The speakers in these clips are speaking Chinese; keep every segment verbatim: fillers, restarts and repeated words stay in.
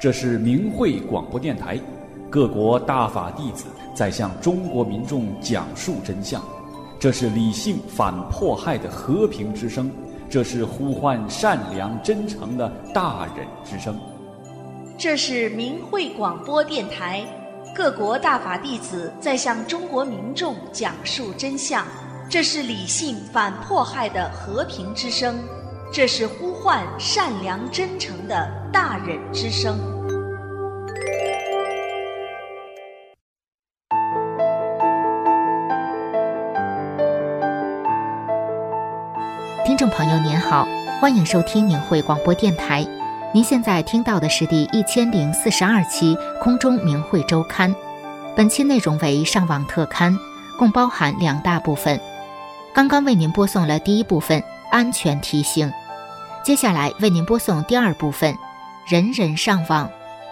这是明慧广播电台，各国大法弟子在向中国民众讲述真相。这是理性反迫害的和平之声，这是呼唤善良真诚的大忍之声。 这是明慧广播电台，各国大法弟子在向中国民众讲述真相。这是理性反迫害的和平之声，这是呼唤善良真诚的大忍之声。 听众朋友您好，欢迎收听明慧广播电台。您现在听到的是第一千零四十二期空中明慧周刊，本期内容为上网特刊，共包含两大部分。刚刚为您播送了第一部分安全提醒，接下来为您播送第二部分人人上网。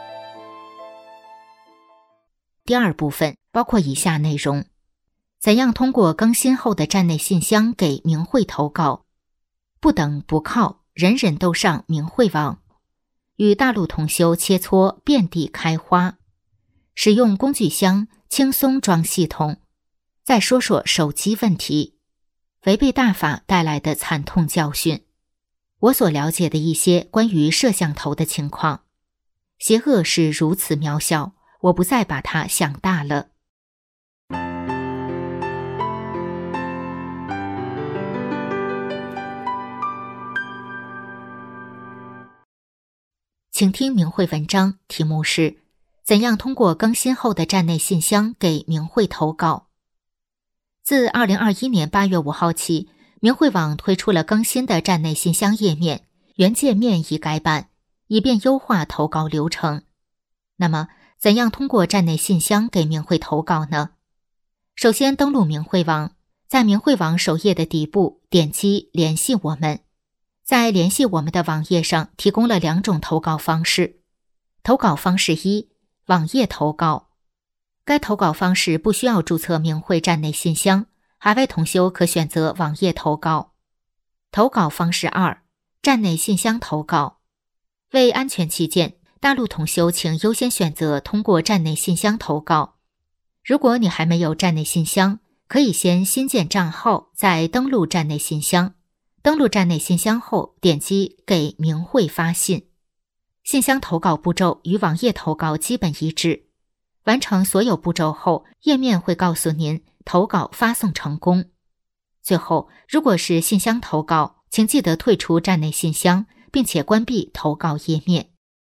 第二部分包括以下内容：怎样通过更新后的站内信箱给明慧投稿？不等不靠，人人都上明慧网。与大陆同修切磋遍地开花，使用工具箱轻松装系统。再说说手机问题，违背大法带来的惨痛教训，我所了解的一些关于摄像头的情况。邪恶是如此渺小，我不再把它想大了。请听明慧文章，题目是怎样通过更新后的站内信箱给明慧投稿。自二零二一年八月五号起，明慧网推出了更新的站内信箱页面，原界面已改版，以便优化投稿流程。那么怎样通过站内信箱给明慧投稿呢？首先登录明慧网，在明慧网首页的底部点击联系我们，在联系我们的网页上提供了两种投稿方式。投稿方式一，网页投稿。该投稿方式不需要注册明慧站内信箱，海外同修可选择网页投稿。投稿方式二，站内信箱投稿。为安全起见，大陆同修请优先选择通过站内信箱投稿。如果你还没有站内信箱，可以先新建账号，再登录站内信箱。登录站内信箱后，点击给明慧发信。信箱投稿步骤与网页投稿基本一致。完成所有步骤后，页面会告诉您投稿发送成功。最后，如果是信箱投稿，请记得退出站内信箱，并且关闭投稿页面。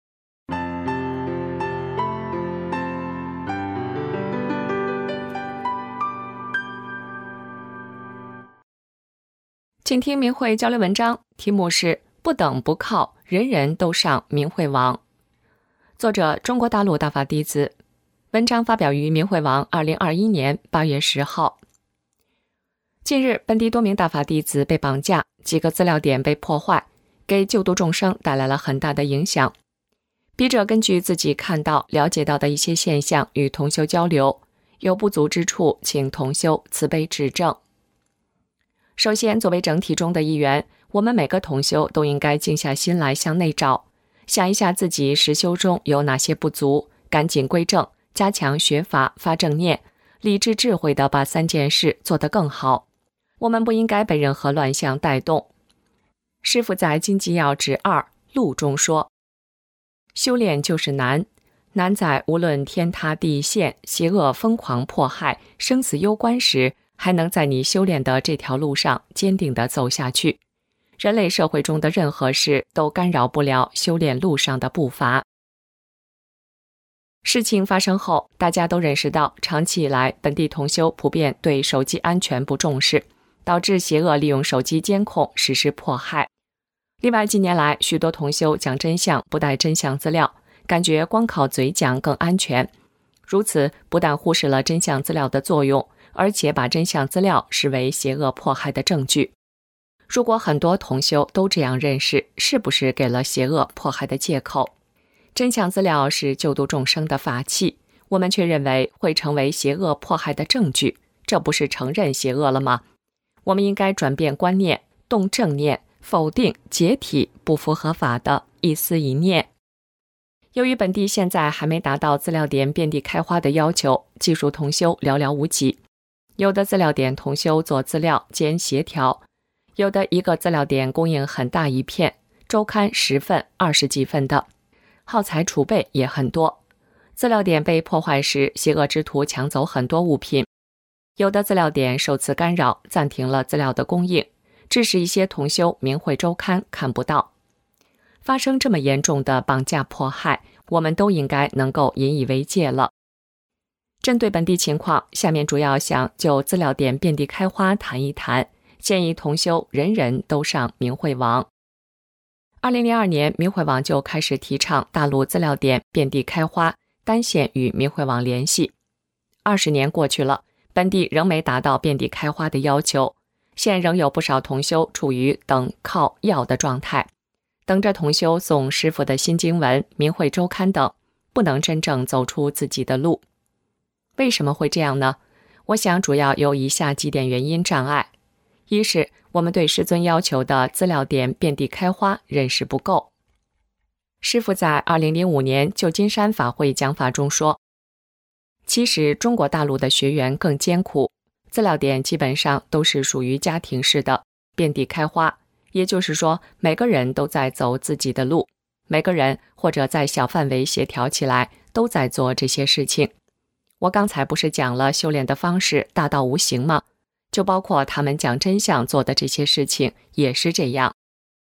请听明慧交流文章，题目是不等不靠，人人都上明慧网。作者中国大陆大法弟子，文章发表于明慧网二零二一年八月十号。近日，本地多名大法弟子被绑架，几个资料点被破坏，给救度众生带来了很大的影响。笔者根据自己看到、了解到的一些现象与同修交流，有不足之处，请同修慈悲指正。首先，作为整体中的一员，我们每个同修都应该静下心来向内找，想一下自己实修中有哪些不足，赶紧归正，加强学法，发正念，理智智慧地把三件事做得更好。我们不应该被任何乱象带动。师父在《经济要旨二录》中说，修炼就是难，难在无论天塌地陷，邪恶疯狂迫害，生死攸关时，还能在你修炼的这条路上坚定地走下去。人类社会中的任何事都干扰不了修炼路上的步伐。事情发生后，大家都认识到，长期以来本地同修普遍对手机安全不重视，导致邪恶利用手机监控实施迫害。另外，近年来许多同修讲真相不带真相资料，感觉光靠嘴讲更安全。如此不但忽视了真相资料的作用，而且把真相资料视为邪恶迫害的证据。如果很多同修都这样认识，是不是给了邪恶迫害的借口？真相资料是救度众生的法器，我们却认为会成为邪恶迫害的证据，这不是承认邪恶了吗？我们应该转变观念，动正念，否定解体不符合法的一思一念。 由于本地现在还没达到资料点遍地开花的要求，技术同修寥寥无几。有的资料点同修做资料兼协调，有的一个资料点供应很大一片，周刊十份、二十几份的，耗材储备也很多。资料点被破坏时，邪恶之徒抢走很多物品。有的资料点受此干扰，暂停了资料的供应，致使一些同修明慧周刊看不到。发生这么严重的绑架迫害，我们都应该能够引以为戒了。针对本地情况，下面主要想就资料点遍地开花谈一谈，建议同修人人都上明慧网。二零零二年，明慧网就开始提倡大陆资料点遍地开花，单线与明慧网联系。二十年过去了，本地仍没达到遍地开花的要求，现仍有不少同修处于等靠要的状态，等着同修送师父的新经文、明慧周刊等，不能真正走出自己的路。为什么会这样呢？我想主要有以下几点原因障碍。一是我们对师尊要求的资料点遍地开花认识不够。师父在二零零五年旧金山法会讲法中说，其实中国大陆的学员更艰苦，资料点基本上都是属于家庭式的遍地开花，也就是说每个人都在走自己的路，每个人或者在小范围协调起来都在做这些事情。我刚才不是讲了修炼的方式大到无形吗？就包括他们讲真相做的这些事情也是这样。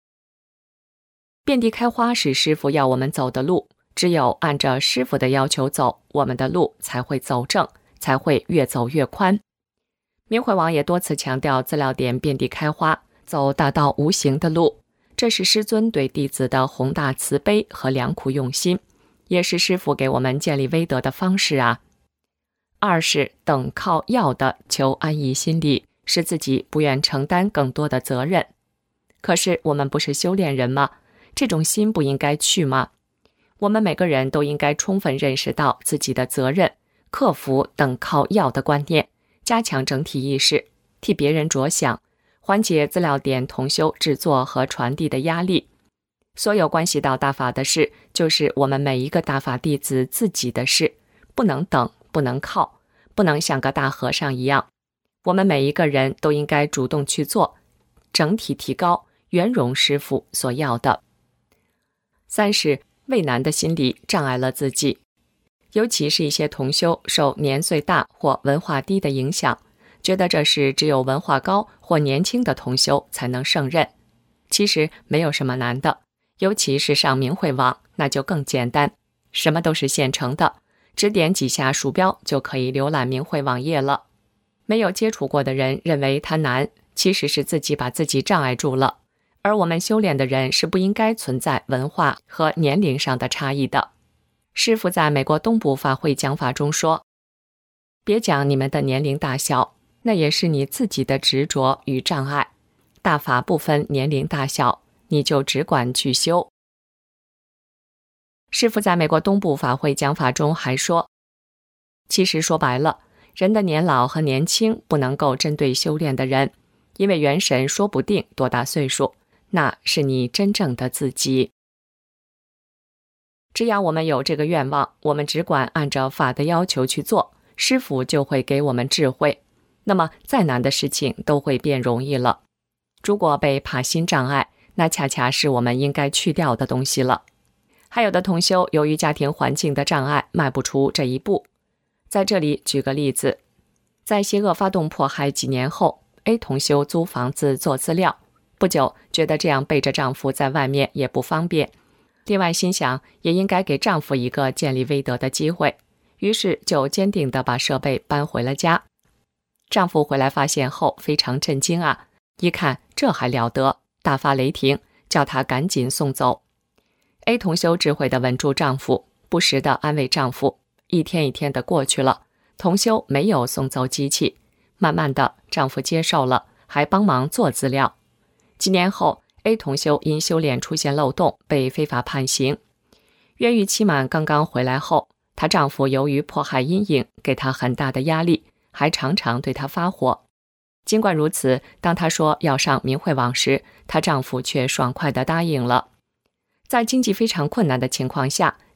遍地开花是师父要我们走的路，只有按照师父的要求走，我们的路才会走正，才会越走越宽。明慧网也多次强调资料点遍地开花，走大道无形的路，这是师尊对弟子的宏大慈悲和良苦用心，也是师父给我们建立威德的方式啊。二是等靠要的求安逸心理，使自己不愿承担更多的责任。可是我们不是修炼人吗？这种心不应该去吗？我们每个人都应该充分认识到自己的责任，克服等靠要的观念，加强整体意识，替别人着想，缓解资料点同修制作和传递的压力。所有关系到大法的事，就是我们每一个大法弟子自己的事，不能等，不能靠，不能像个大和尚一样。我们每一个人都应该主动去做，整体提高，圆融师父所要的。三是畏难的心理障碍了自己，尤其是一些同修受年岁大或文化低的影响，觉得这是只有文化高或年轻的同修才能胜任。其实没有什么难的，尤其是上明慧网，那就更简单，什么都是现成的，只点几下鼠标就可以浏览明慧网页了。没有接触过的人认为它难，其实是自己把自己障碍住了。而我们修炼的人是不应该存在文化和年龄上的差异的。师父在美国东部法会讲法中说，别讲你们的年龄大小，那也是你自己的执着与障碍。大法不分年龄大小，你就只管去修。师父在美国东部法会讲法中还说，其实说白了，人的年老和年轻不能够针对修炼的人，因为元神说不定多大岁数，那是你真正的自己。只要我们有这个愿望，我们只管按照法的要求去做，师父就会给我们智慧，那么再难的事情都会变容易了。如果被怕心障碍，那恰恰是我们应该去掉的东西了。还有的同修由于家庭环境的障碍，迈不出这一步。在这里举个例子，在邪恶发动迫害几年后， A 同修租房子做资料，不久觉得这样背着丈夫在外面也不方便，另外心想也应该给丈夫一个建立威德的机会，于是就坚定地把设备搬回了家。丈夫回来发现后非常震惊啊，一看这还了得，大发雷霆，叫他赶紧送走。 A 同修智慧地稳住丈夫，不时地安慰丈夫，一天一天地过去了，同修没有送走机器，慢慢的丈夫接受了，还帮忙做资料。几年后， A 同修因修炼出现漏洞，被非法判刑。冤狱期满刚刚回来后，她丈夫由于迫害阴影给她很大的压力，还常常对她发火。尽管如此，当她说要上明慧网时，她丈夫却爽快地答应了。在经济非常困难的情况下，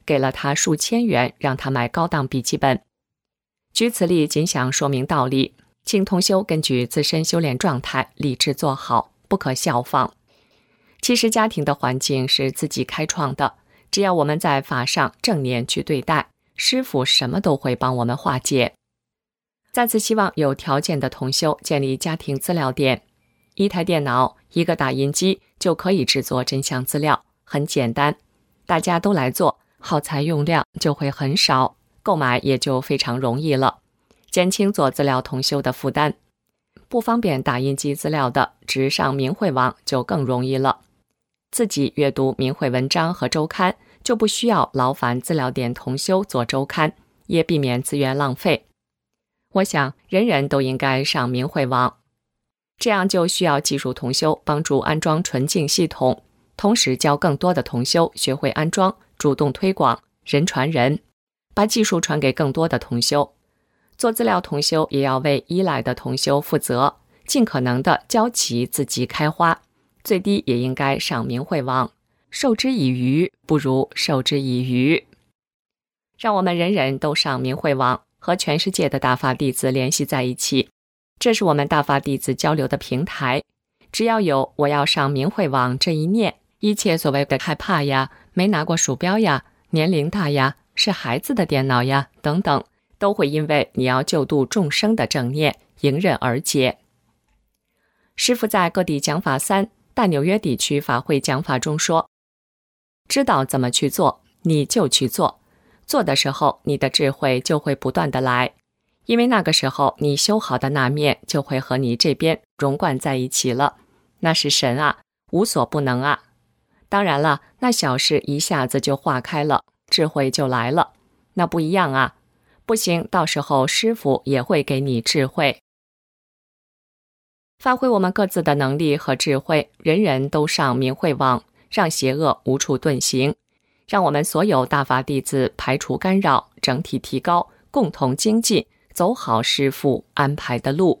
给了他数千元，让他买高档笔记本。举此例仅想说明道理，请同修根据自身修炼状态理智做好，不可效仿。其实家庭的环境是自己开创的，只要我们在法上正念去对待，师父什么都会帮我们化解。再次希望有条件的同修建立家庭资料点，一台电脑，一个打印机就可以制作真相资料，很简单，大家都来做，耗材用量就会很少，购买也就非常容易了，减轻做资料同修的负担。不方便打印机资料的，直上明慧网就更容易了。自己阅读明慧文章和周刊，就不需要劳烦资料点同修做周刊，也避免资源浪费。我想人人都应该上明慧网，这样就需要技术同修帮助安装纯净系统，同时教更多的同修学会安装，主动推广，人传人，把技术传给更多的同修。做资料同修也要为依赖的同修负责，尽可能的教其自己开花，最低也应该上明慧网，授之以鱼不如授之以渔。让我们人人都上明慧网，和全世界的大法弟子联系在一起，这是我们大法弟子交流的平台。只要有我要上明慧网这一念，一切所谓的害怕呀，没拿过鼠标呀，年龄大呀，是孩子的电脑呀等等，都会因为你要救度众生的正念迎刃而解。师父在各地讲法三大纽约地区法会讲法中说，知道怎么去做，你就去做，做的时候你的智慧就会不断的来，因为那个时候你修好的那面就会和你这边融贯在一起了，那是神啊，无所不能啊。当然了，那小事一下子就化开了，智慧就来了，那不一样啊。不行，到时候师父也会给你智慧。发挥我们各自的能力和智慧，人人都上明慧网，让邪恶无处遁形，让我们所有大法弟子排除干扰，整体提高，共同精进，走好师父安排的路。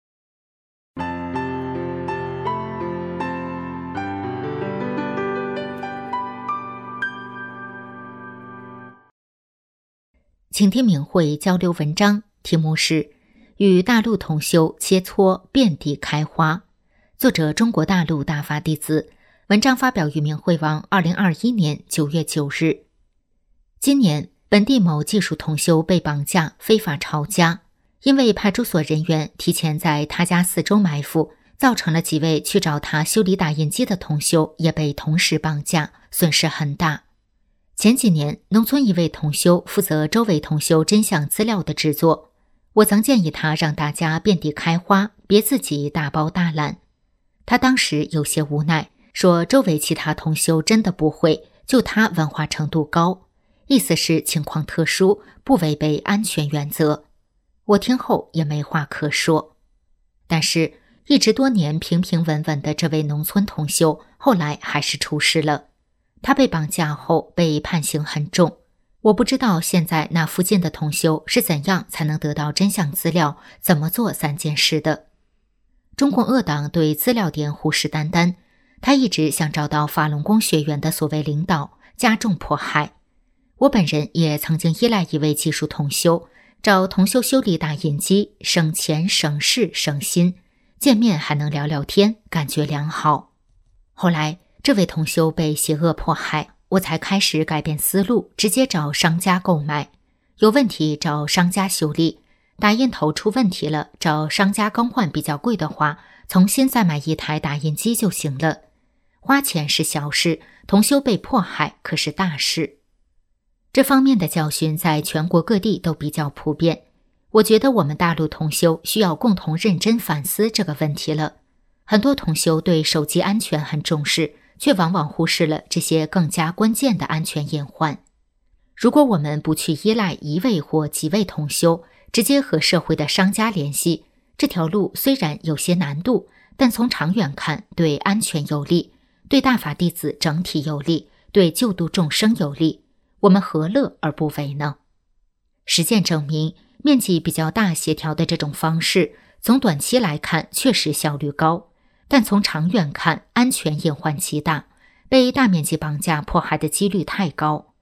请听明慧交流文章，题目是与大陆同修切磋遍地开花，作者中国大陆大法弟子，文章发表于明慧网二零二一年九月九日。今年本地某技术同修被绑架非法抄家，因为派出所人员提前在他家四周埋伏，造成了几位去找他修理打印机的同修也被同时绑架，损失很大。前几年农村一位同修负责周围同修真相资料的制作，我曾建议他让大家遍地开花，别自己大包大揽。他当时有些无奈，说周围其他同修真的不会，就他文化程度高，意思是情况特殊，不违背安全原则。我听后也没话可说。但是一直多年平平稳稳的这位农村同修，后来还是出事了。他被绑架后被判刑很重，我不知道现在那附近的同修是怎样才能得到真相资料，怎么做三件事的。中共恶党对资料点虎视眈眈，他一直想找到法轮功学员的所谓领导，加重迫害。我本人也曾经依赖一位技术同修，找同修修理打印机，省钱省事省心，见面还能聊聊天，感觉良好。后来这位同修被邪恶迫害，我才开始改变思路，直接找商家购买，有问题找商家修理，打印头出问题了，找商家更换比较贵的话，重新再买一台打印机就行了。花钱是小事，同修被迫害可是大事。这方面的教训在全国各地都比较普遍，我觉得我们大陆同修需要共同认真反思这个问题了。很多同修对手机安全很重视，却往往忽视了这些更加关键的安全隐患。如果我们不去依赖一位或几位同修，直接和社会的商家联系，这条路虽然有些难度，但从长远看，对安全有利，对大法弟子整体有利，对救度众生有利，我们何乐而不为呢？实践证明，面积比较大协调的这种方式，从短期来看确实效率高，但从长远看，安全隐患极大，被大面积绑架迫害的几率太高。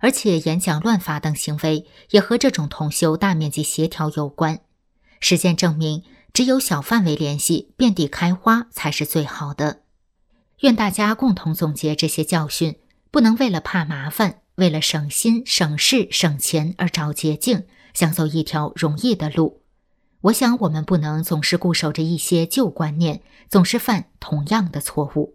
而且演讲乱发等行为也和这种同修大面积协调有关。实践证明，只有小范围联系，遍地开花才是最好的。愿大家共同总结这些教训，不能为了怕麻烦，为了省心、省事、省钱而找捷径，想走一条容易的路。我想我们不能总是固守着一些旧观念，总是犯同样的错误。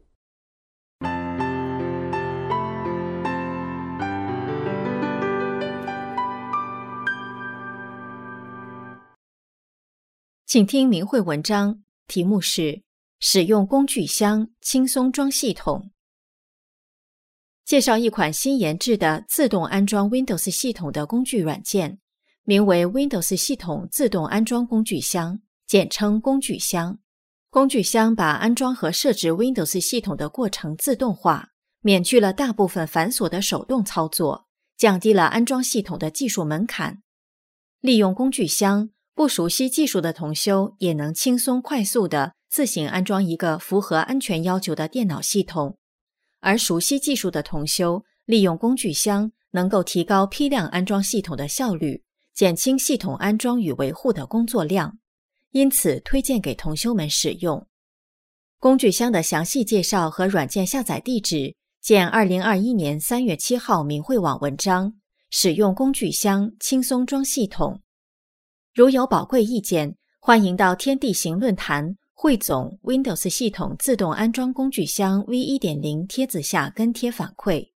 请听明慧文章，题目是使用工具箱轻松装系统。介绍一款新研制的自动安装 Windows 系统的工具软件，名为 Windows 系统自动安装工具箱，简称工具箱。工具箱把安装和设置 Windows 系统的过程自动化，免去了大部分繁琐的手动操作，降低了安装系统的技术门槛。利用工具箱，不熟悉技术的同修也能轻松快速地自行安装一个符合安全要求的电脑系统。而熟悉技术的同修利用工具箱能够提高批量安装系统的效率，减轻系统安装与维护的工作量，因此推荐给同修们使用。工具箱的详细介绍和软件下载地址见二零二一年三月七号明慧网文章，使用工具箱轻松装系统。如有宝贵意见，欢迎到天地行论坛汇总 Windows 系统自动安装工具箱 V 一点零 帖子下跟帖反馈。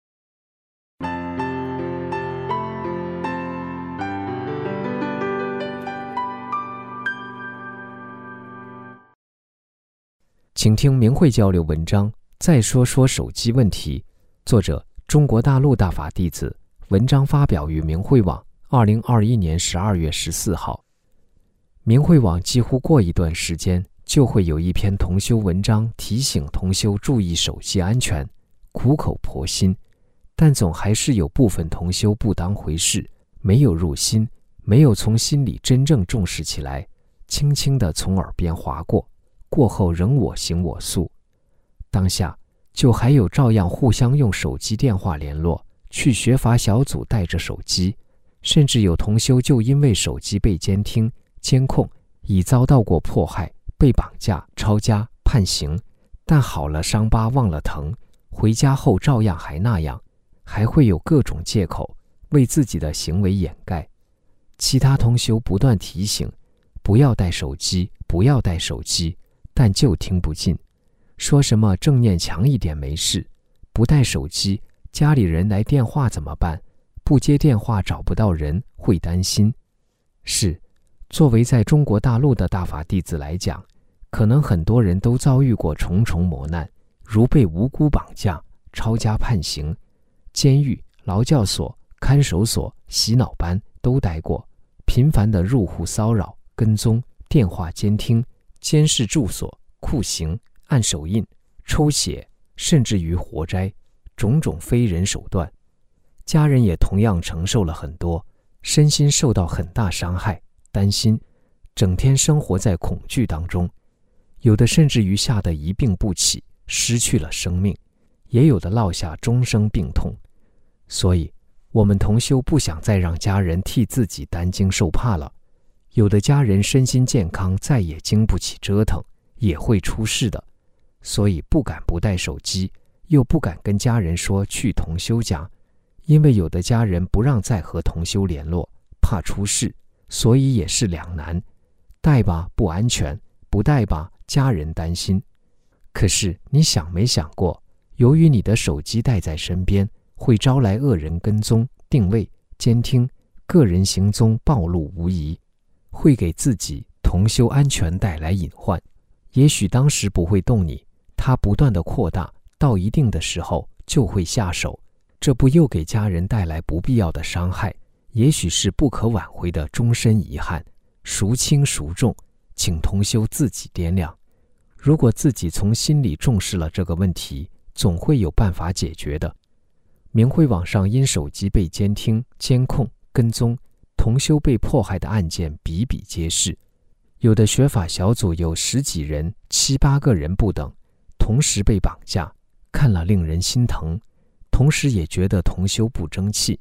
请听明慧交流文章，再说说手机问题。作者：中国大陆大法弟子，文章发表于明慧网，二零二一年十二月十四号。明慧网几乎过一段时间就会有一篇同修文章提醒同修注意手机安全，苦口婆心，但总还是有部分同修不当回事，没有入心，没有从心里真正重视起来，轻轻地从耳边划过，过后仍我行我素。当下就还有照样互相用手机电话联络，去学法小组带着手机，甚至有同修就因为手机被监听监控，已遭到过迫害，被绑架、抄家、判刑，但好了伤疤忘了疼，回家后照样还那样，还会有各种借口为自己的行为掩盖。其他同修不断提醒，不要带手机，不要带手机，但就听不进，说什么正念强一点没事，不带手机，家里人来电话怎么办？不接电话找不到人，会担心。是，作为在中国大陆的大法弟子来讲，可能很多人都遭遇过重重磨难，如被无辜绑架、抄家判刑，监狱、劳教所、看守所、洗脑班都待过，频繁的入户骚扰、跟踪、电话监听、监视住所、酷刑、按手印、抽血，甚至于活摘，种种非人手段。家人也同样承受了很多，身心受到很大伤害，担心，整天生活在恐惧当中，有的甚至于吓得一病不起，失去了生命，也有的落下终生病痛。所以我们同修不想再让家人替自己担惊受怕了，有的家人身心健康再也经不起折腾，也会出事的，所以不敢不带手机，又不敢跟家人说去同修家，因为有的家人不让再和同修联络，怕出事，所以也是两难，带吧不安全，不带吧家人担心。可是你想没想过，由于你的手机带在身边，会招来恶人跟踪、定位、监听，个人行踪暴露无遗，会给自己同修安全带来隐患。也许当时不会动你，它不断的扩大，到一定的时候就会下手，这不又给家人带来不必要的伤害，也许是不可挽回的终身遗憾。孰轻孰重，请同修自己掂量。如果自己从心里重视了这个问题，总会有办法解决的。明慧网上因手机被监听、监控、跟踪，同修被迫害的案件比比皆是。有的学法小组有十几人、七八个人不等，同时被绑架，看了令人心疼，同时也觉得同修不争气，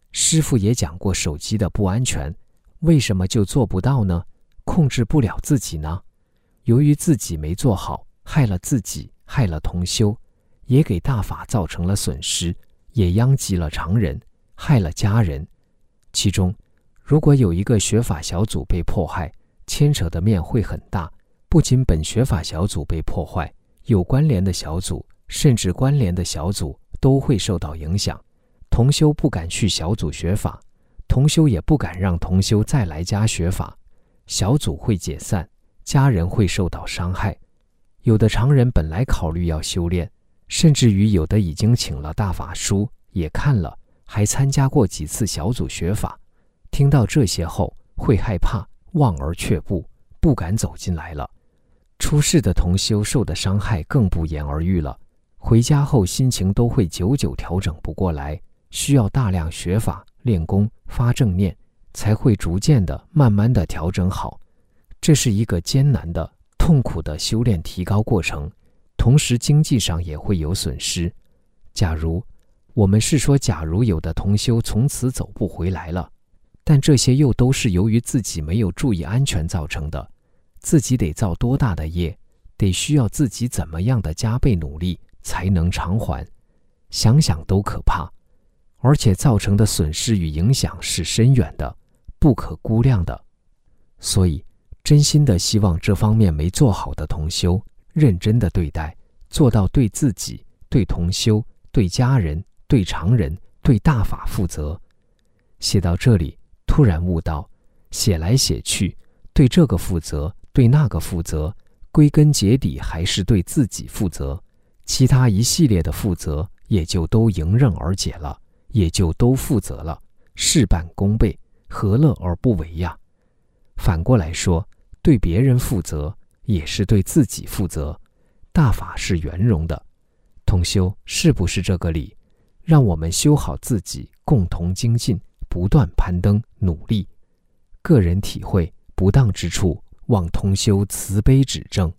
师傅也讲过手机的不安全，为什么就做不到呢？控制不了自己呢？由于自己没做好，害了自己，害了同修，也给大法造成了损失，也殃及了常人，害了家人。其中如果有一个学法小组被迫害，牵扯的面会很大，不仅本学法小组被破坏，有关联的小组甚至关联的小组都会受到影响。同修不敢去小组学法，同修也不敢让同修再来家学法，小组会解散，家人会受到伤害。有的常人本来考虑要修炼，甚至于有的已经请了大法书也看了，还参加过几次小组学法，听到这些后会害怕，望而却步，不敢走进来了。出事的同修受的伤害更不言而喻了，回家后心情都会久久调整不过来，需要大量学法、练功、发正念，才会逐渐的、慢慢的调整好。这是一个艰难的、痛苦的修炼提高过程，同时经济上也会有损失。假如我们是说，假如有的同修从此走不回来了，但这些又都是由于自己没有注意安全造成的，自己得造多大的业，得需要自己怎么样的加倍努力才能偿还，想想都可怕。而且造成的损失与影响是深远的，不可估量的。所以真心的希望这方面没做好的同修认真的对待，做到对自己、对同修、对家人、对常人、对大法负责。写到这里突然悟到，写来写去，对这个负责，对那个负责，归根结底还是对自己负责，其他一系列的负责也就都迎刃而解了，也就都负责了，事半功倍，何乐而不为呀？反过来说，对别人负责也是对自己负责，大法是圆融的。同修是不是这个理？让我们修好自己，共同精进，不断攀登努力。个人体会不当之处，望同修慈悲指正。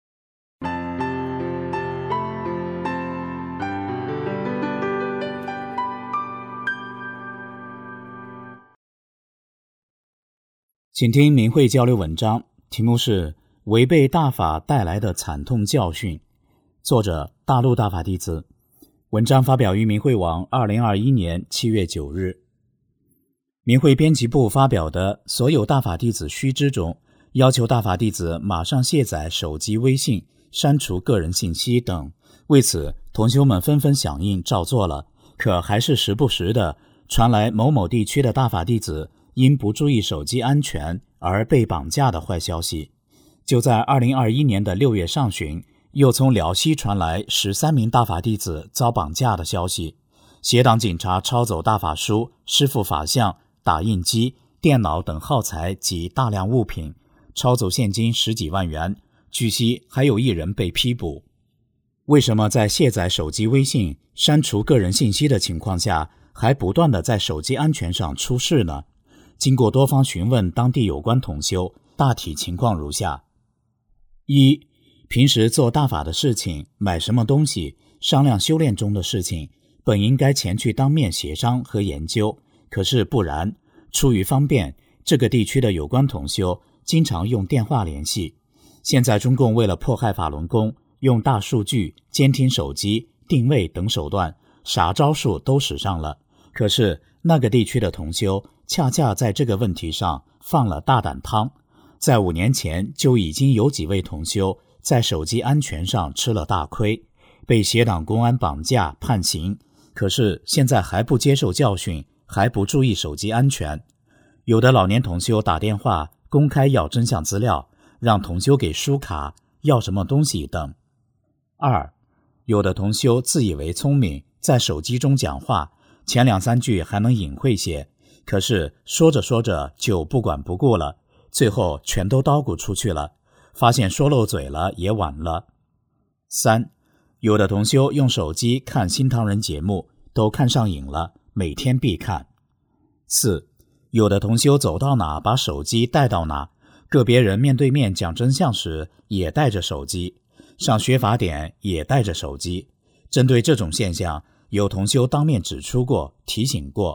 请听明慧交流文章，题目是违背大法带来的惨痛教训，作者大陆大法弟子。文章发表于明慧网二零二一年七月九日。明慧编辑部发表的所有大法弟子须知中，要求大法弟子马上卸载手机微信，删除个人信息等。为此同修们纷纷响应照做了，可还是时不时的传来某某地区的大法弟子因不注意手机安全而被绑架的坏消息。就在二零二一年的六月上旬，又从辽西传来十三名大法弟子遭绑架的消息。协党警察抄走大法书、师父法像、打印机、电脑等耗材及大量物品，抄走现金十几万元。据悉还有一人被批捕。为什么在卸载手机微信、删除个人信息的情况下，还不断地在手机安全上出事呢？经过多方询问当地有关同修，大体情况如下：一、平时做大法的事情，买什么东西，商量修炼中的事情，本应该前去当面协商和研究，可是不然，出于方便，这个地区的有关同修经常用电话联系。现在中共为了迫害法轮功，用大数据、监听手机、定位等手段，啥招数都使上了。可是那个地区的同修恰恰在这个问题上放了大胆汤，在五年前就已经有几位同修在手机安全上吃了大亏，被协党公安绑架判刑，可是现在还不接受教训，还不注意手机安全。有的老年同修打电话公开要真相资料，让同修给书卡，要什么东西等。二、有的同修自以为聪明，在手机中讲话，前两三句还能隐晦些，可是说着说着就不管不顾了，最后全都叨咕出去了，发现说漏嘴了也晚了。三、有的同修用手机看新唐人节目，都看上瘾了，每天必看。四、有的同修走到哪把手机带到哪，个别人面对面讲真相时也带着手机，上学法典也带着手机。针对这种现象，有同修当面指出过，提醒过，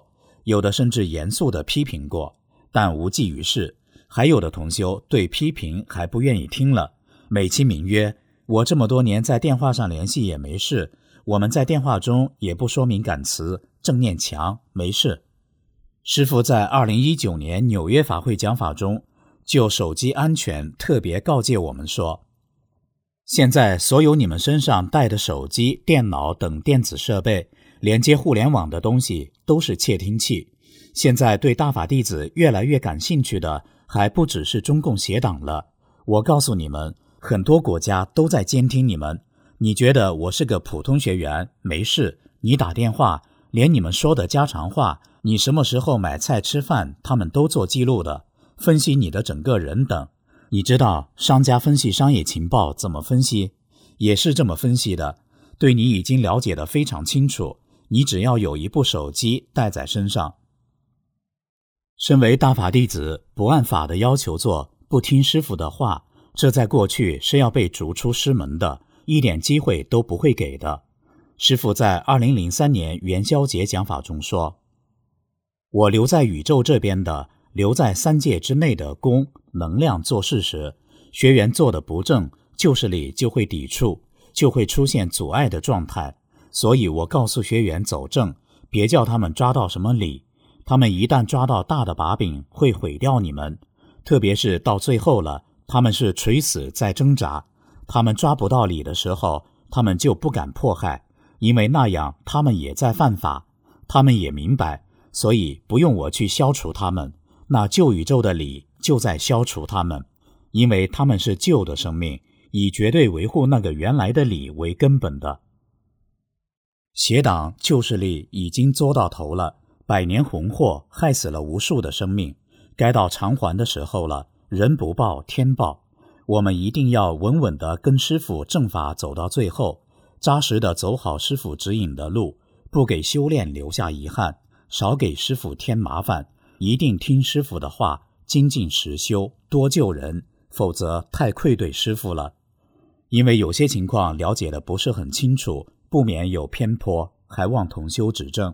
有的甚至严肃地批评过，但无济于事。还有的同修对批评还不愿意听了，美其名曰，我这么多年在电话上联系也没事，我们在电话中也不说敏感词，正念强，没事。师父在二零一九年纽约法会讲法中，就手机安全特别告诫我们说，现在所有你们身上带的手机、电脑等电子设备，连接互联网的东西都是窃听器。现在对大法弟子越来越感兴趣的还不只是中共邪党了，我告诉你们，很多国家都在监听你们。你觉得我是个普通学员，没事，你打电话，连你们说的家常话，你什么时候买菜吃饭，他们都做记录的，分析你的整个人等。你知道商家分析商业情报怎么分析？也是这么分析的，对你已经了解得非常清楚，你只要有一部手机带在身上。身为大法弟子，不按法的要求做，不听师父的话，这在过去是要被逐出师门的，一点机会都不会给的。师父在二零零三年元宵节讲法中说，我留在宇宙这边的，留在三界之内的功能量做事时，学员做的不正，就是理就会抵触，就会出现阻碍的状态。所以我告诉学员走正，别叫他们抓到什么理，他们一旦抓到大的把柄，会毁掉你们。特别是到最后了，他们是垂死在挣扎，他们抓不到理的时候，他们就不敢迫害，因为那样他们也在犯法，他们也明白，所以不用我去消除他们，那旧宇宙的理就在消除他们，因为他们是旧的生命，以绝对维护那个原来的理为根本的。邪党旧势力已经作到头了，百年洪祸害死了无数的生命，该到偿还的时候了，人不报天报。我们一定要稳稳地跟师父正法走到最后，扎实地走好师父指引的路，不给修炼留下遗憾，少给师父添麻烦，一定听师父的话，精进实修，多救人，否则太愧对师父了。因为有些情况了解的不是很清楚，不免有偏颇，还望同修指正。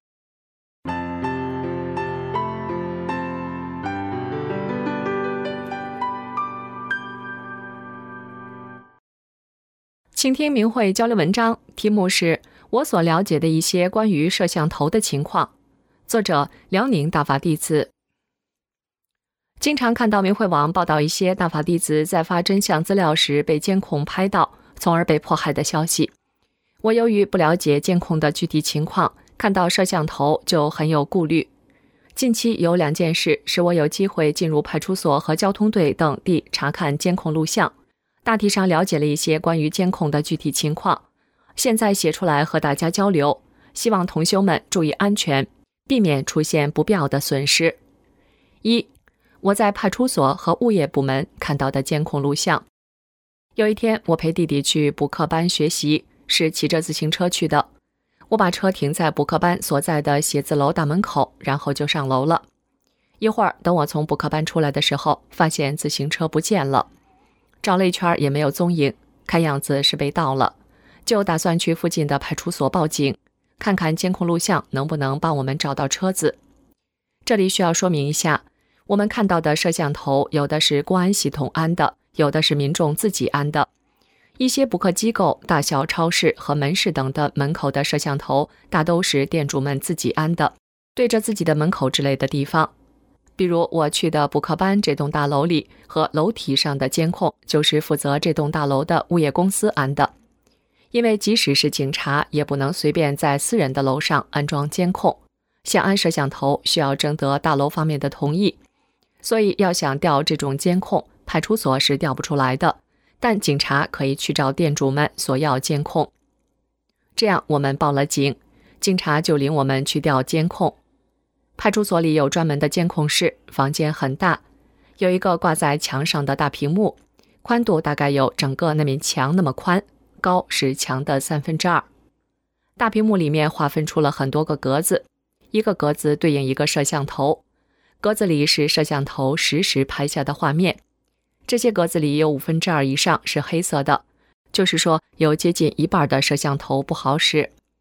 请听明慧交流文章，题目是我所了解的一些关于摄像头的情况。作者辽宁大法弟子。经常看到明慧网报道一些大法弟子在发真相资料时被监控拍到，从而被迫害的消息。我由于不了解监控的具体情况，看到摄像头就很有顾虑。近期有两件事使我有机会进入派出所和交通队等地查看监控录像，大体上了解了一些关于监控的具体情况，现在写出来和大家交流，希望同修们注意安全，避免出现不必要的损失。一，我在派出所和物业部门看到的监控录像。有一天，我陪弟弟去补课班学习，是骑着自行车去的。我把车停在补课班所在的写字楼大门口，然后就上楼了。一会儿，等我从补课班出来的时候，发现自行车不见了。找了一圈也没有踪影，看样子是被盗了，就打算去附近的派出所报警，看看监控录像能不能帮我们找到车子。这里需要说明一下，我们看到的摄像头有的是公安系统安的，有的是民众自己安的。一些补课机构、大小超市和门市等的门口的摄像头大都是店主们自己安的，对着自己的门口之类的地方。比如我去的补课班这栋大楼里和楼体上的监控就是负责这栋大楼的物业公司安的，因为即使是警察也不能随便在私人的楼上安装监控，想安摄像头需要征得大楼方面的同意，所以要想调这种监控，派出所是调不出来的，但警察可以去找店主们索要监控。这样我们报了警，警察就领我们去调监控。派出所里有专门的监控室，房间很大，有一个挂在墙上的大屏幕，宽度大概有整个那面墙那么宽，高是墙的三分之二。大屏幕里面划分出了很多个格子，一个格子对应一个摄像头，格子里是摄像头实时拍下的画面。这些格子里有五分之二以上是黑色的，就是说有接近一半的摄像头不好使。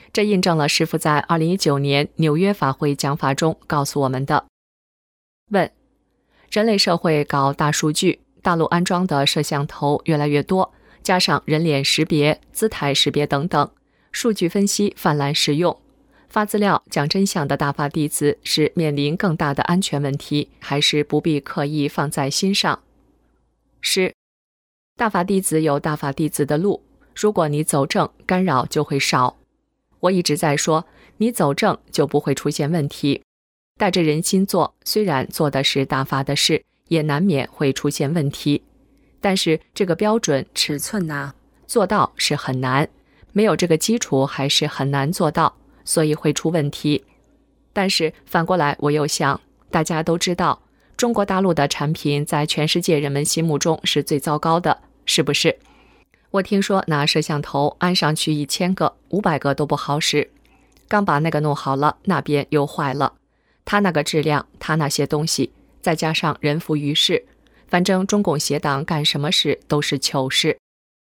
这印证了师父在二零一九年纽约法会讲法中告诉我们的。问：人类社会搞大数据，大陆安装的摄像头越来越多，加上人脸识别、姿态识别等等，数据分析泛滥使用，发资料讲真相的大法弟子是面临更大的安全问题，还是不必刻意放在心上？是，大法弟子有大法弟子的路，如果你走正，干扰就会少。我一直在说，你走正就不会出现问题。带着人心做，虽然做的是大法的事，也难免会出现问题。但是这个标准尺寸呢，做到是很难，没有这个基础还是很难做到，所以会出问题。但是反过来我又想，大家都知道，中国大陆的产品在全世界人们心目中是最糟糕的，是不是？我听说拿摄像头安上去一千个、五百个都不好使，刚把那个弄好了，那边又坏了。他那个质量，他那些东西，再加上人浮于事，反正中共邪党干什么事都是糗事。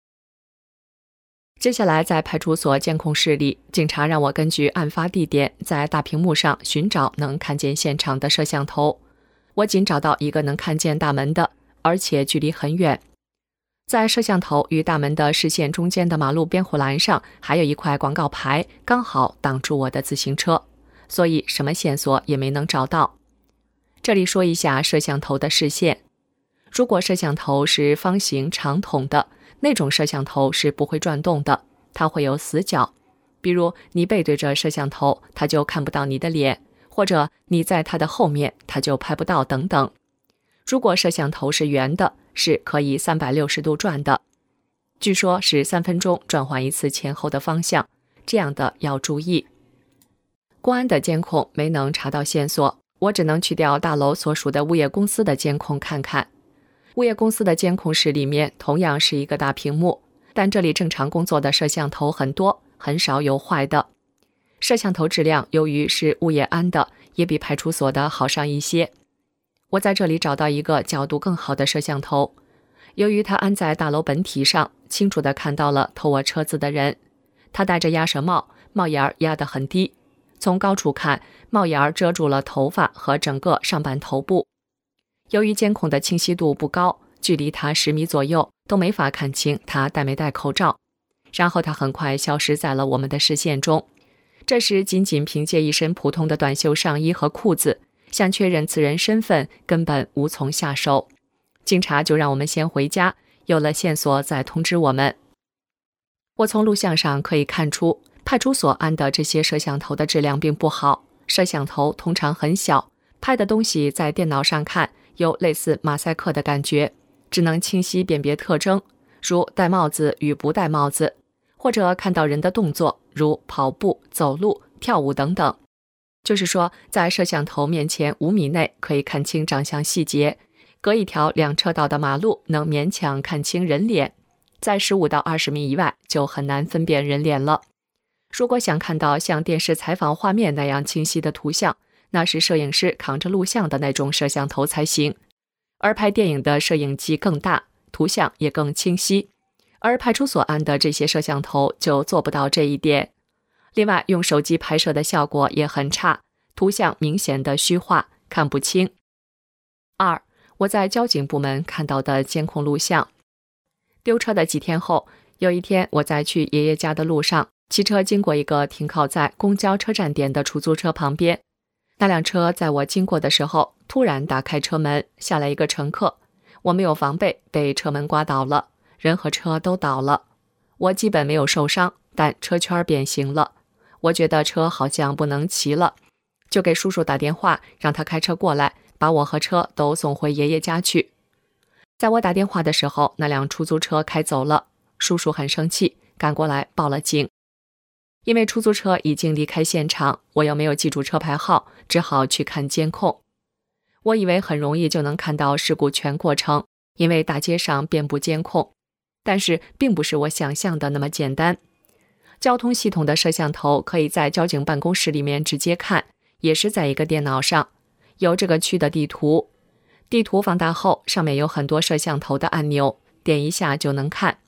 接下来在派出所监控室里，警察让我根据案发地点在大屏幕上寻找能看见现场的摄像头。我仅找到一个能看见大门的，而且距离很远。在摄像头与大门的视线中间的马路边护栏上，还有一块广告牌，刚好挡住我的自行车，所以什么线索也没能找到。这里说一下摄像头的视线。如果摄像头是方形长筒的，那种摄像头是不会转动的，它会有死角。比如你背对着摄像头，它就看不到你的脸，或者你在它的后面，它就拍不到等等。如果摄像头是圆的，是可以三百六十度转的，据说是三分钟转换一次前后的方向，这样的要注意。公安的监控没能查到线索，我只能去调大楼所属的物业公司的监控看看。物业公司的监控室里面同样是一个大屏幕，但这里正常工作的摄像头很多，很少有坏的。摄像头质量由于是物业安的，也比派出所的好上一些。我在这里找到一个角度更好的摄像头，由于它安在大楼本体上，清楚地看到了偷我车子的人。他戴着鸭舌帽，帽檐压得很低，从高处看，帽檐遮住了头发和整个上半头部。由于监控的清晰度不高，距离他十米左右都没法看清他戴没戴口罩。然后他很快消失在了我们的视线中。这时仅仅凭借一身普通的短袖上衣和裤子，想确认此人身份根本无从下手。警察就让我们先回家，有了线索再通知我们。我从录像上可以看出，派出所安的这些摄像头的质量并不好，摄像头通常很小，拍的东西在电脑上看有类似马赛克的感觉，只能清晰辨别特征，如戴帽子与不戴帽子，或者看到人的动作，如跑步、走路、跳舞等等。就是说，在摄像头面前五米内可以看清长相细节，隔一条两车道的马路能勉强看清人脸，在十五到二十米以外就很难分辨人脸了。如果想看到像电视采访画面那样清晰的图像，那是摄影师扛着录像的那种摄像头才行。而拍电影的摄影机更大，图像也更清晰，而派出所安的这些摄像头就做不到这一点。另外，用手机拍摄的效果也很差，图像明显的虚化，看不清。二，我在交警部门看到的监控录像。丢车的几天后，有一天我在去爷爷家的路上，骑车经过一个停靠在公交车站点的出租车旁边。那辆车在我经过的时候，突然打开车门，下来一个乘客。我没有防备，被车门刮倒了，人和车都倒了。我基本没有受伤，但车圈变形了。我觉得车好像不能骑了，就给叔叔打电话，让他开车过来，把我和车都送回爷爷家去。在我打电话的时候，那辆出租车开走了，叔叔很生气，赶过来报了警。因为出租车已经离开现场，我又没有记住车牌号，只好去看监控。我以为很容易就能看到事故全过程，因为大街上遍布监控，但是并不是我想象的那么简单。交通系统的摄像头可以在交警办公室里面直接看，也是在一个电脑上，有这个区的地图。地图放大后，上面有很多摄像头的按钮，点一下就能看。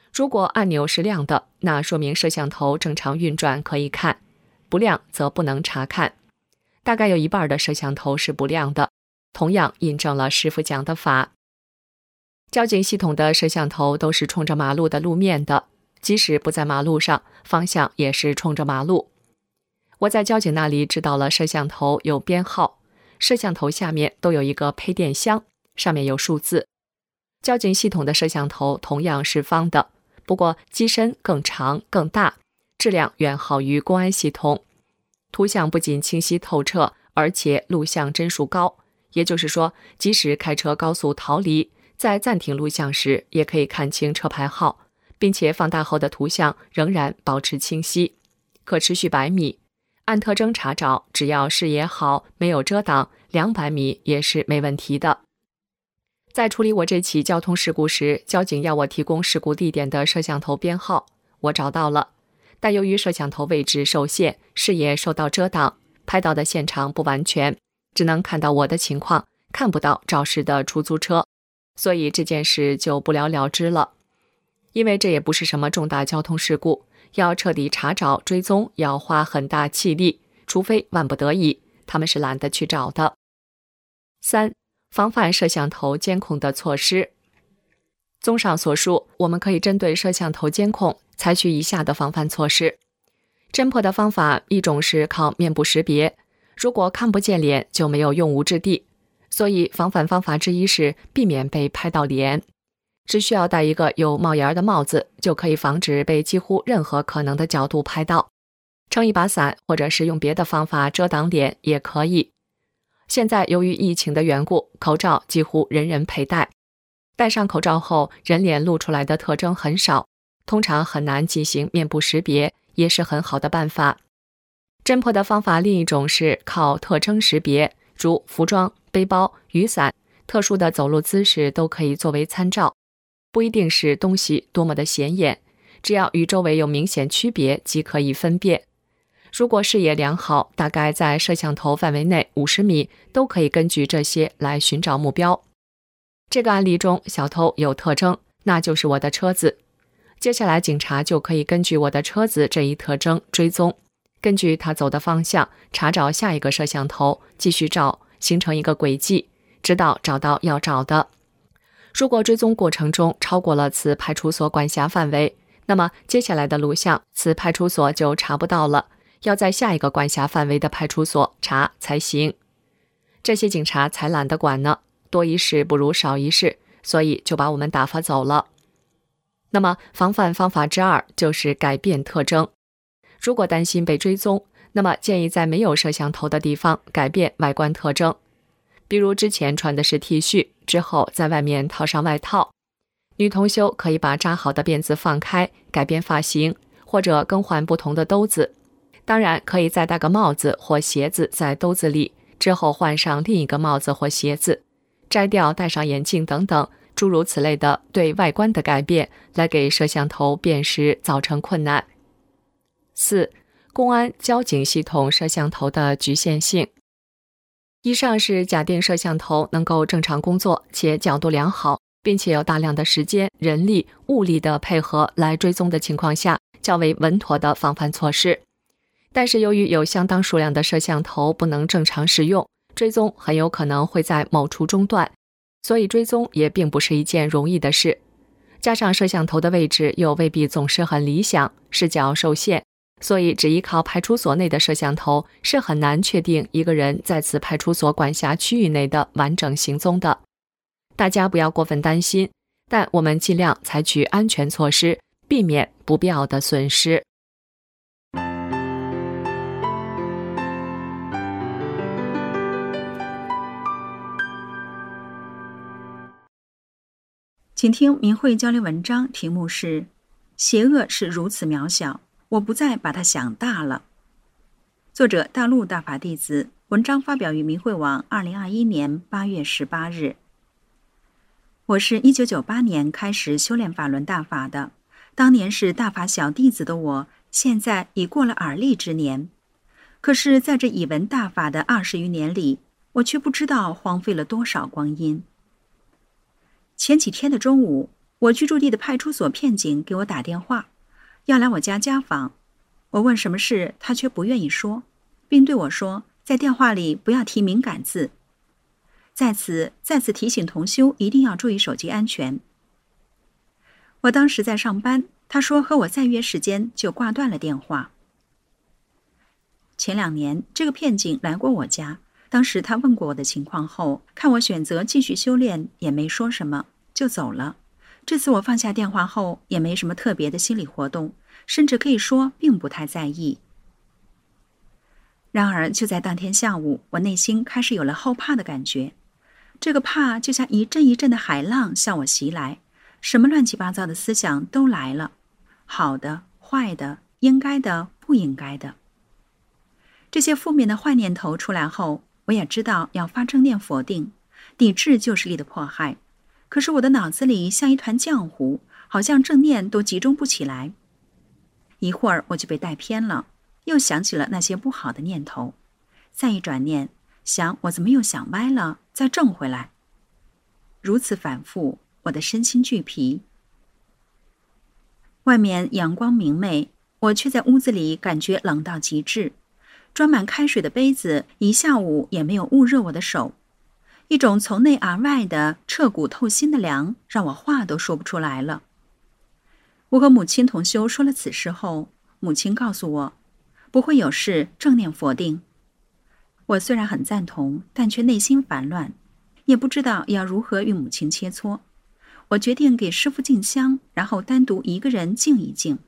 如果按钮是亮的，那说明摄像头正常运转可以看，不亮则不能查看。大概有一半的摄像头是不亮的，同样印证了师傅讲的法。交警系统的摄像头都是冲着马路的路面的，即使不在马路上，方向也是冲着马路。我在交警那里知道了摄像头有编号，摄像头下面都有一个配电箱，上面有数字。交警系统的摄像头同样是方的，不过机身更长更大，质量远好于公安系统。图像不仅清晰透彻，而且录像帧数高，也就是说，即使开车高速逃离，在暂停录像时也可以看清车牌号，并且放大后的图像仍然保持清晰，可持续百米。按特征查找，只要视野好，没有遮挡，两百米也是没问题的。在处理我这起交通事故时，交警要我提供事故地点的摄像头编号，我找到了，但由于摄像头位置受限，视野受到遮挡，拍到的现场不完全，只能看到我的情况，看不到肇事的出租车，所以这件事就不了了之了。因为这也不是什么重大交通事故，要彻底查找追踪要花很大气力，除非万不得已，他们是懒得去找的。三、防范摄像头监控的措施。综上所述，我们可以针对摄像头监控采取以下的防范措施。侦破的方法，一种是靠面部识别，如果看不见脸就没有用武之地，所以防范方法之一是避免被拍到脸。只需要戴一个有帽檐的帽子，就可以防止被几乎任何可能的角度拍到。撑一把伞，或者是用别的方法遮挡脸也可以。现在由于疫情的缘故，口罩几乎人人佩戴。戴上口罩后，人脸露出来的特征很少，通常很难进行面部识别，也是很好的办法。侦破的方法另一种是靠特征识别，如服装、背包、雨伞，特殊的走路姿势都可以作为参照。不一定是东西多么的显眼，只要与周围有明显区别即可以分辨。如果视野良好，大概在摄像头范围内五十米，都可以根据这些来寻找目标。这个案例中，小偷有特征，那就是我的车子。接下来警察就可以根据我的车子这一特征追踪，根据他走的方向查找下一个摄像头，继续找，形成一个轨迹，直到找到要找的。如果追踪过程中超过了此派出所管辖范围，那么接下来的录像此派出所就查不到了，要在下一个管辖范围的派出所查才行。这些警察才懒得管呢，多一事不如少一事，所以就把我们打发走了。那么防范方法之二就是改变特征。如果担心被追踪，那么建议在没有摄像头的地方改变外观特征。比如之前穿的是 T 恤，之后在外面套上外套。女同修可以把扎好的辫子放开，改变发型，或者更换不同的兜子。当然可以再戴个帽子或鞋子在兜子里，之后换上另一个帽子或鞋子，摘掉戴上眼镜等等，诸如此类的对外观的改变，来给摄像头辨识造成困难。四、公安交警系统摄像头的局限性。以上是假定摄像头能够正常工作且角度良好，并且有大量的时间、人力、物力的配合来追踪的情况下，较为稳妥的防范措施。但是由于有相当数量的摄像头不能正常使用，追踪很有可能会在某处中断，所以追踪也并不是一件容易的事。加上摄像头的位置又未必总是很理想，视角受限，所以只依靠派出所内的摄像头是很难确定一个人在此派出所管辖区域内的完整行踪的。大家不要过分担心，但我们尽量采取安全措施，避免不必要的损失。 请听明慧交流文章，题目是邪恶是如此渺小，我不再把它想大了。作者大陆大法弟子，文章发表于明慧网二零二一年八月十八日。我是一九九八年开始修炼法轮大法的，当年是大法小弟子的我，现在已过了耳立之年。可是在这已闻大法的二十余年里，我却不知道荒废了多少光阴。前几天的中午， 我居住地的派出所片警给我打电话，要来我家家访。我问什么事，他却不愿意说，并对我说，在电话里不要提敏感字。在此再次提醒同修一定要注意手机安全。我当时在上班，他说和我再约时间，就挂断了电话。前两年这个片警来过我家，当时他问过我的情况后，看我选择继续修炼，也没说什么，就走了。这次我放下电话后，也没什么特别的心理活动，甚至可以说并不太在意。然而就在当天下午，我内心开始有了后怕的感觉，这个怕就像一阵一阵的海浪向我袭来，什么乱七八糟的思想都来了，好的、坏的、应该的、不应该的。这些负面的坏念头出来后，我也知道要发正念否定，抵制旧势力的迫害。可是我的脑子里像一团浆糊，好像正念都集中不起来。一会儿我就被带偏了，又想起了那些不好的念头，再一转念，想我怎么又想歪了，再正回来。如此反复，我的身心俱疲。外面阳光明媚，我却在屋子里感觉冷到极致。装满开水的杯子一下午也没有捂热我的手，一种从内而外的彻骨透心的凉，让我话都说不出来了。我和母亲同修说了此事后，母亲告诉我，不会有事，正念否定。我虽然很赞同，但却内心烦乱，也不知道要如何与母亲切磋。我决定给师父敬香，然后单独一个人静一静。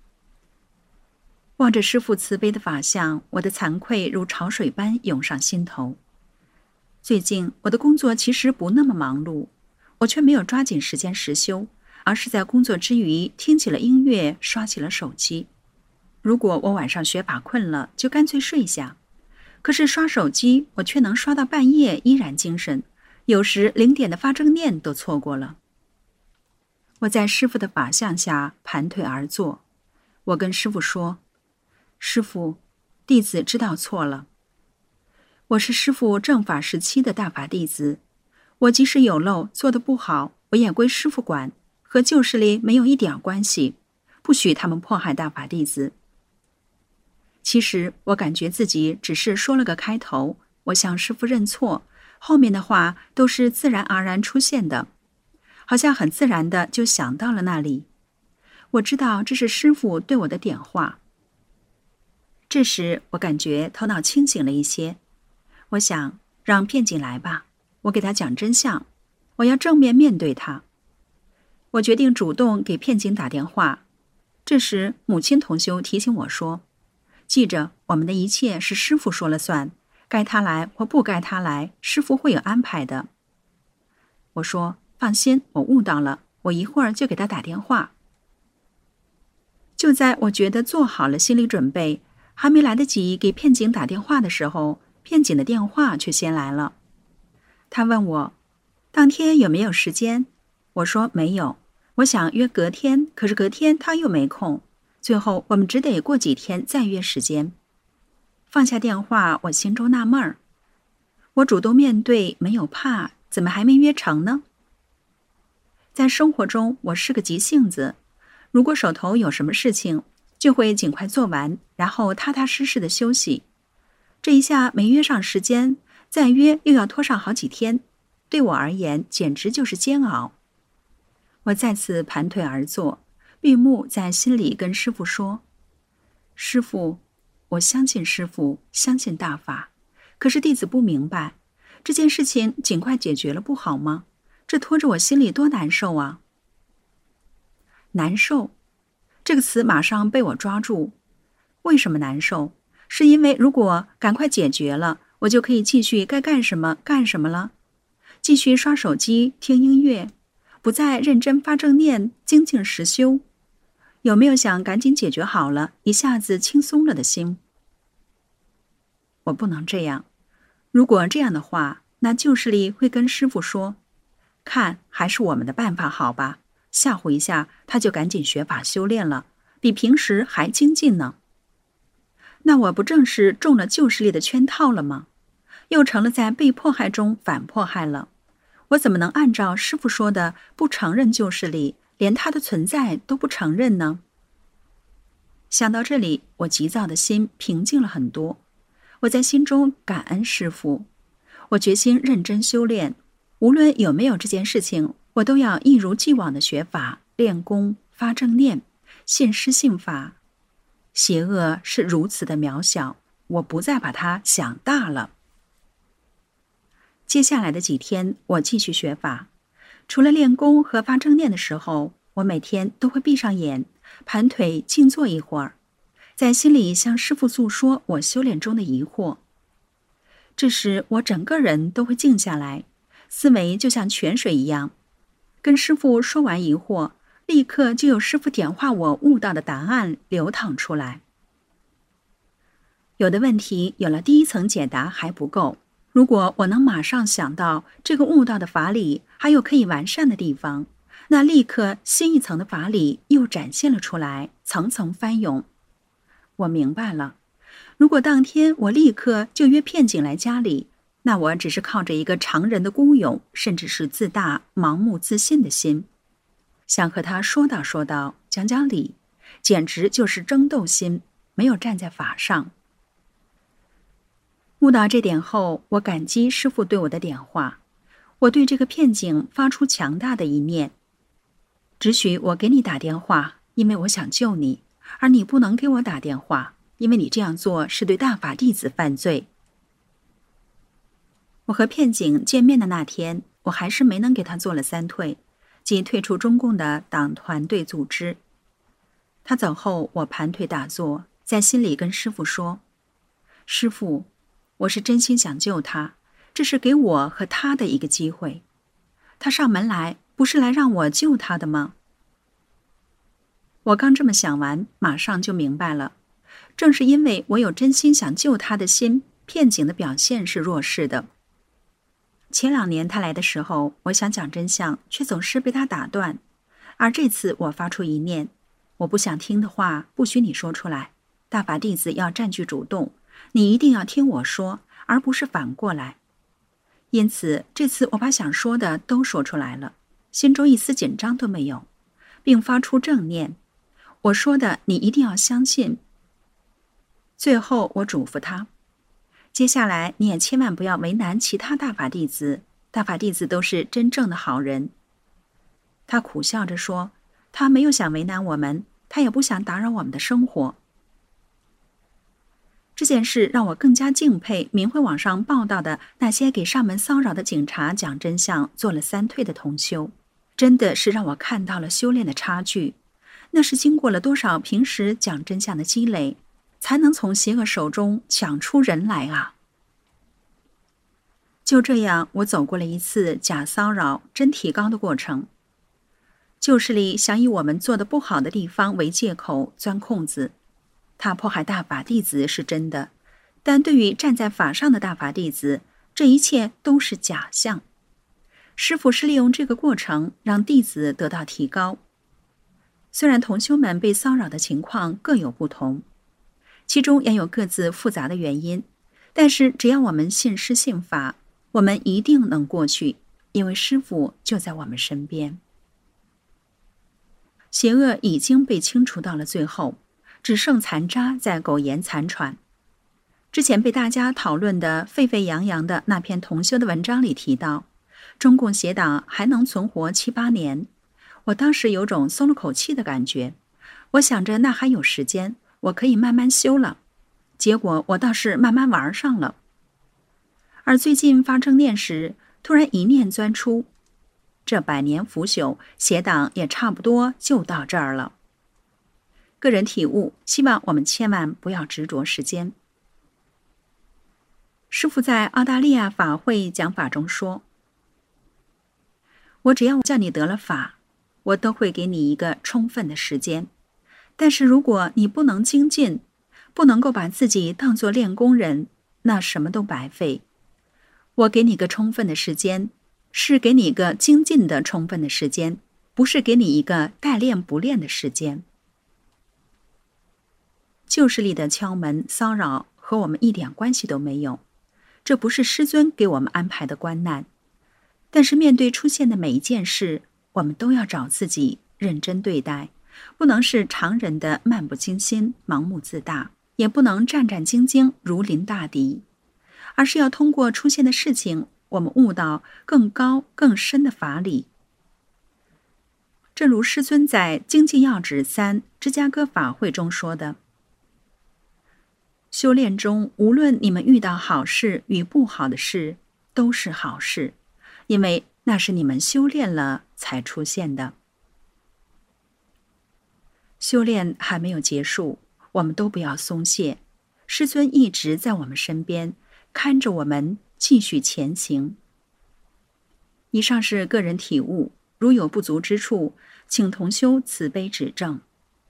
望着师父慈悲的法相，我的惭愧如潮水般涌上心头。最近我的工作其实不那么忙碌，我却没有抓紧时间实修，而是在工作之余听起了音乐，刷起了手机。如果我晚上学法困了，就干脆睡下。可是刷手机，我却能刷到半夜依然精神，有时零点的发正念都错过了。我在师父的法相下盘腿而坐，我跟师父说，师父，弟子知道错了。我是师父正法时期的大法弟子，我即使有漏，做得不好，我也归师父管，和旧势力没有一点关系，不许他们迫害大法弟子。其实我感觉自己只是说了个开头，我向师父认错，后面的话都是自然而然出现的，好像很自然的就想到了那里。我知道这是师父对我的点化。这时我感觉头脑清醒了一些，我想让片警来吧，我给他讲真相，我要正面面对他。我决定主动给片警打电话。这时母亲同修提醒我说，记着，我们的一切是师父说了算，该他来或不该他来，师父会有安排的。我说，放心，我悟到了，我一会儿就给他打电话。就在我觉得做好了心理准备，还没来得及给片警打电话的时候，片警的电话却先来了。他问我，当天有没有时间？我说没有，我想约隔天，可是隔天他又没空，最后我们只得过几天再约时间。放下电话，我心中纳闷儿，我主动面对，没有怕，怎么还没约成呢？在生活中，我是个急性子，如果手头有什么事情，就会尽快做完，然后踏踏实实的休息。这一下没约上时间，再约又要拖上好几天，对我而言简直就是煎熬。我再次盘腿而坐，闭目在心里跟师父说，师父，我相信师父，相信大法，可是弟子不明白，这件事情尽快解决了不好吗？这拖着我心里多难受啊！难受这个词马上被我抓住。为什么难受？是因为如果赶快解决了，我就可以继续该干什么干什么了，继续刷手机听音乐，不再认真发正念精进实修。有没有想赶紧解决好了，一下子轻松了的心？我不能这样，如果这样的话，那旧势力会跟师父说，看还是我们的办法好吧，吓唬一下他就赶紧学法修炼了，比平时还精进呢。那我不正是中了旧势力的圈套了吗？又成了在被迫害中反迫害了。我怎么能按照师父说的不承认旧势力， 连他的存在都不承认呢？想到这里，我急躁的心平静了很多。我在心中感恩师父，我决心认真修炼，无论有没有这件事情，我都要一如既往的学法、练功、发正念、信师信法。邪恶是如此的渺小，我不再把它想大了。接下来的几天，我继续学法。除了练功和发正念的时候，我每天都会闭上眼，盘腿静坐一会儿，在心里向师父诉说我修炼中的疑惑。这时我整个人都会静下来，思维就像泉水一样。跟师父说完疑惑，立刻就有师父点化我悟到的答案流淌出来。有的问题有了第一层解答还不够，如果我能马上想到这个悟道的法理还有可以完善的地方，那立刻新一层的法理又展现了出来，层层翻涌。我明白了，如果当天我立刻就约片警来家里，那我只是靠着一个常人的孤勇，甚至是自大、盲目自信的心，想和他说道说道，讲讲理，简直就是争斗心，没有站在法上。悟到这点后，我感激师父对我的点化，我对这个片警发出强大的一面。只许我给你打电话，因为我想救你，而你不能给我打电话，因为你这样做是对大法弟子犯罪。我和片警见面的那天，我还是没能给他做了三退，即退出中共的党团队组织。他走后，我盘腿打坐，在心里跟师父说：师父，我是真心想救他，这是给我和他的一个机会。他上门来，不是来让我救他的吗？我刚这么想完，马上就明白了。正是因为我有真心想救他的心，片警的表现是弱势的。前两年他来的时候，我想讲真相，却总是被他打断。而这次我发出一念，我不想听的话，不许你说出来。大法弟子要占据主动，你一定要听我说，而不是反过来。因此，这次我把想说的都说出来了，心中一丝紧张都没有，并发出正念。我说的你一定要相信。最后我嘱咐他，接下来你也千万不要为难其他大法弟子，大法弟子都是真正的好人。他苦笑着说，他没有想为难我们，他也不想打扰我们的生活。这件事让我更加敬佩明慧网上报道的那些给上门骚扰的警察讲真相做了三退的同修，真的是让我看到了修炼的差距。那是经过了多少平时讲真相的积累，才能从邪恶手中抢出人来啊！就这样，我走过了一次假骚扰真提高的过程。旧势力想以我们做的不好的地方为借口钻空子，他迫害大法弟子是真的，但对于站在法上的大法弟子，这一切都是假象。师父是利用这个过程让弟子得到提高。虽然同修们被骚扰的情况各有不同，其中也有各自复杂的原因，但是只要我们信师信法，我们一定能过去，因为师父就在我们身边。邪恶已经被清除到了最后，只剩残渣在苟延残喘。之前被大家讨论的沸沸扬扬的那篇同修的文章里提到，中共邪党还能存活七八年。我当时有种松了口气的感觉，我想着那还有时间，我可以慢慢修了。结果我倒是慢慢玩上了。而最近发正念时，突然一念钻出，这百年腐朽，邪党也差不多就到这儿了。个人体悟，希望我们千万不要执着时间。师父在澳大利亚法会讲法中说，我只要叫你得了法，我都会给你一个充分的时间。但是如果你不能精进，不能够把自己当作练功人，那什么都白费。我给你个充分的时间，是给你一个精进的充分的时间，不是给你一个待练不练的时间。旧势力的敲门骚扰和我们一点关系都没有，这不是师尊给我们安排的关难。但是面对出现的每一件事，我们都要找自己认真对待，不能是常人的漫不经心、盲目自大，也不能战战兢兢、如临大敌，而是要通过出现的事情，我们悟到更高更深的法理。正如师尊在《经济要旨三芝加哥法会》中说的，修炼中无论你们遇到好事与不好的事，都是好事，因为那是你们修炼了才出现的。修炼还没有结束，我们都不要松懈，师尊一直在我们身边，看着我们继续前行。以上是个人体悟，如有不足之处，请同修慈悲指正。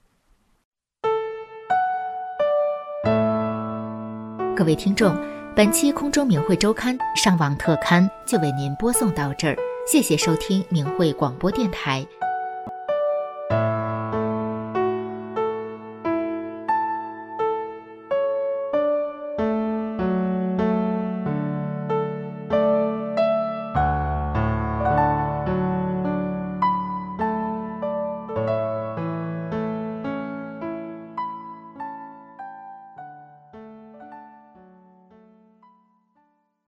各位听众，本期空中明慧周刊上网特刊就为您播送到这儿，谢谢收听明慧广播电台。